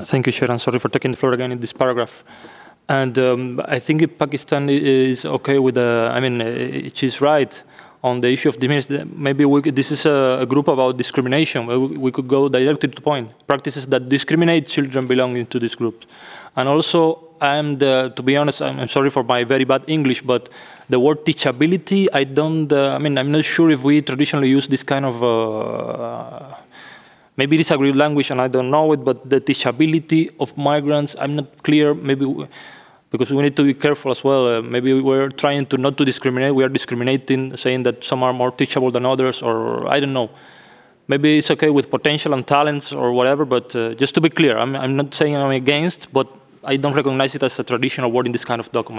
Thank you, Sharon. Sorry for taking the floor again in this paragraph. And I think if Pakistan is okay with she's right on the issue of dismiss. Maybe this is a group about discrimination. We could go directly to the point. Practices that discriminate children belonging to this group. And also, to be honest, I'm sorry for my very bad English, but the word teachability, I don't, I'm not sure if we traditionally use this kind of, maybe it is a great language and I don't know it, but the teachability of migrants, I'm not clear, because we need to be careful as well. Maybe we're trying to not to discriminate, we are discriminating, saying that some are more teachable than others, or I don't know. Maybe it's okay with potential and talents or whatever, but just to be clear, I'm not saying I'm against, but I don't recognize it as a traditional word in this kind of document.